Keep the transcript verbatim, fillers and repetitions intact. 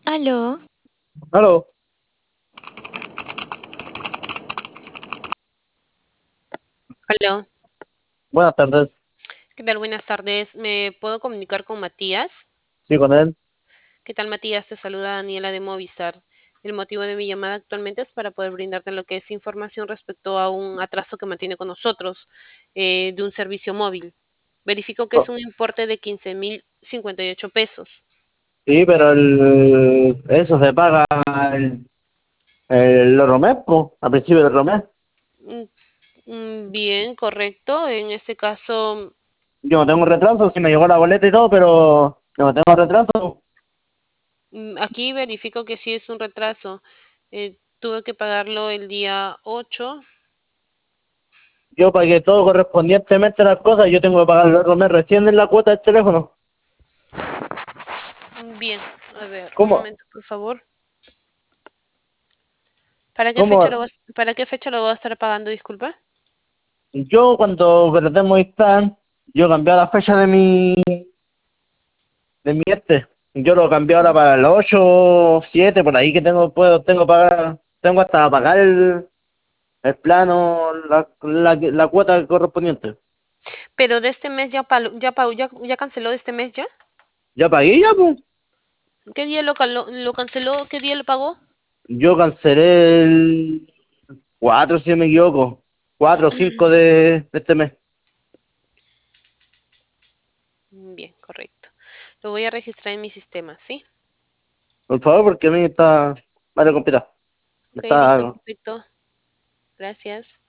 Aló, Aló, Aló, buenas tardes. ¿qué tal? Buenas tardes. ¿Me puedo comunicar con Matías? Sí, con él. ¿Qué tal, Matías? Te saluda Daniela de Movistar. El motivo de mi llamada actualmente es para poder brindarte lo que es información respecto a un atraso que mantiene con nosotros eh, de un servicio móvil. Verifico que es Oh, un importe de quince mil cincuenta y ocho pesos. sí, pero el, eso se paga el, el Romés, po, al principio del Romés. Mm, mm, Bien, correcto. En este caso, Yo no tengo retraso, sí me llegó la boleta y todo, pero yo no tengo retraso. mm, aquí verifico que sí es un retraso. Eh, tuve que pagarlo el día ocho. Yo pagué todo correspondientemente a las cosas. Yo tengo que pagar el Romés recién en la cuota del teléfono. Bien, a ver, un ¿Cómo? momento, por favor. ¿Para qué fecha lo ¿Cómo? vas, para qué fecha lo voy a estar pagando, disculpa? Yo cuando perdí Movistar, yo cambié la fecha de mi, de mi este. Yo lo cambié ahora Ujú. para el ocho siete por ahí que tengo, puedo, tengo pagar, tengo hasta pagar el, el plano, la, la, la cuota correspondiente. Pero de este mes ya palo- ya, pagó- ya, ya canceló de este mes ya. Ya pagué ya, pues. ¿Qué día lo, calo- lo canceló? ¿Qué día lo pagó? Yo cancelé el cuatro si no me equivoco. Cuatro o cinco de, de este mes. Bien, correcto. Lo voy a registrar en mi sistema, ¿sí? Por favor, porque a mí está. Vale, compita. Ok, listo, Está. perfecto. Gracias.